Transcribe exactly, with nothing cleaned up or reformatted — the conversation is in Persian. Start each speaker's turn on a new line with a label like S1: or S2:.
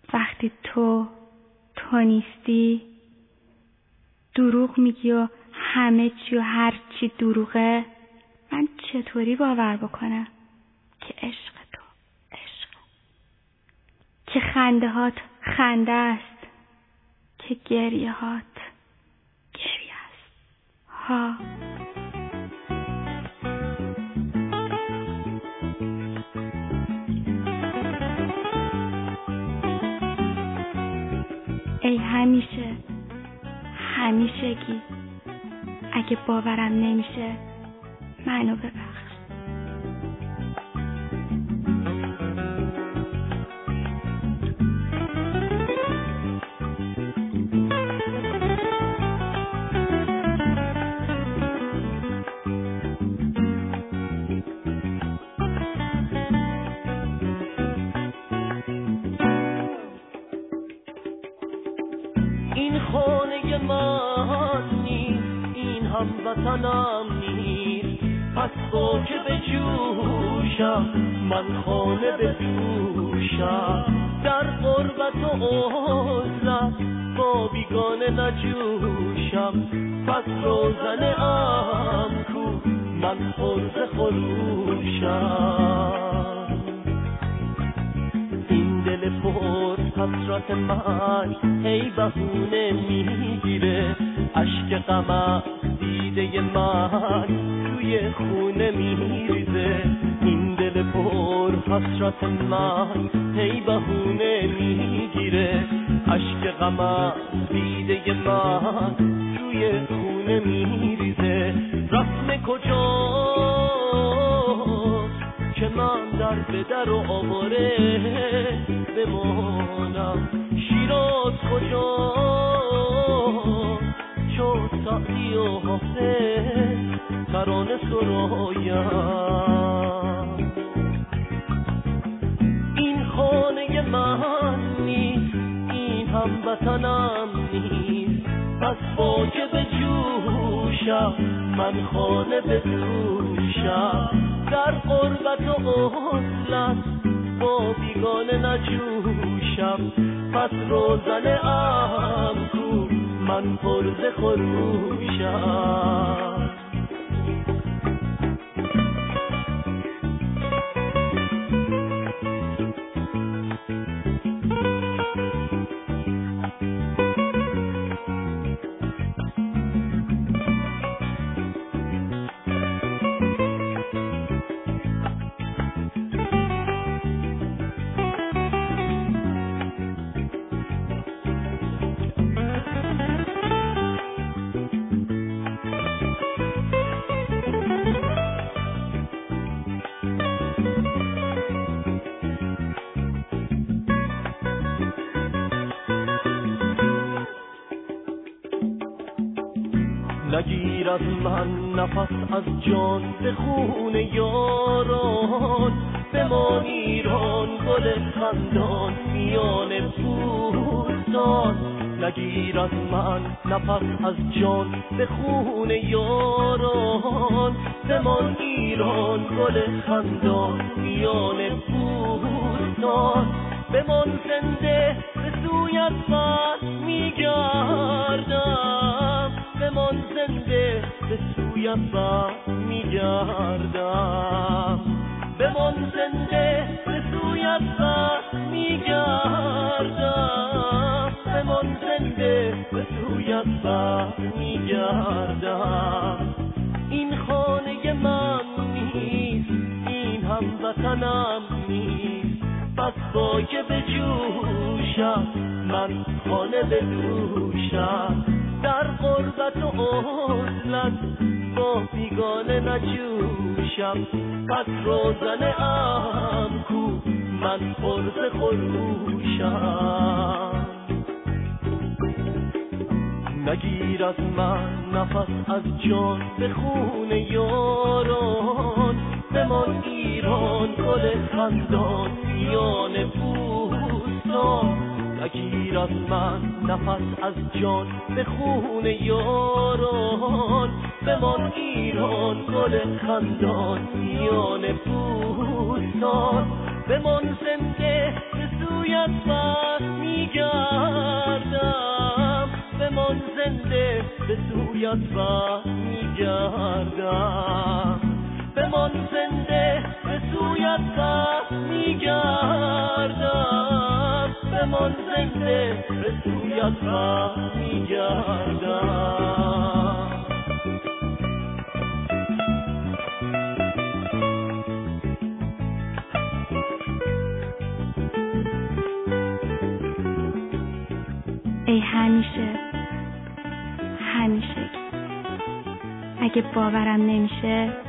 S1: وقتی تو تو نیستی، دروغ میگی و همه چی و هر چی دروغه، من چطوری باور بکنم که عشق تو عشق، که خنده هات خنده است، که گریه هات گریه است ها. ای همیشه همیشگی، اگه باورم نمیشه منو ببخش.
S2: این خانه من نیست، این هموطنم نیست، پس با که به جوشم من خانه بدوشم، در غربت و عزلت با بیگانه نجوشم، پس روزنه ام کو من خرد خروشم. این دل پر حسرت من هی بهونه میگیره، اشک غم دیده من توی خونه میریزه. این دل پر حسرت من هی بهونه میگیره، اشک غم دیده من توی خونه میریزه. رسم کجاست که من در به در و آواره بمانم؟ شیراز کجاست چو سعدی و حافظ ترانه سرایم؟ این خانه من نیست، این هموطنم نیست، پس با که به جوشم من خانه بدوشم، در غربت و عزلت با بیگانه نجوشم، پس روزنه ام کو من پرز خروشم. نگیر از من نفس از جان به خون یاران، بمان ایران گل خندان میان بوستان. نگیر از من نفس از جان به خون یاران، بمان ایران گل خندان میان بوستان. بمان زنده به سویت بر میگردم، بمان زنده به سویت بر میگردم، بمان زنده به سویت بر میگردم، بمان زنده به سویت بر میگردم. این خانه من نیست، این هموطنم نیست، پس با که به جوشم من خانه بدوشم، در غربت و عزلت با بیگانه نجوشم، پس روزنه ام کو من پرز خروشم. نگیر از من نفس از جان به خون یاران، بمان ایران گل خندان میان بوستان. نگیر از من نفس از جان به خون یاران، بمان ایران گل خندان میان بوستان. بمان زنده به سویت بر میگردم، بمان زنده به سویت بر میگردم، بمان زنده به سویت بر میگردم، بمان زنده به سویت بر میگردم.
S1: ای همیشه همیشه اگه باورم نمیشه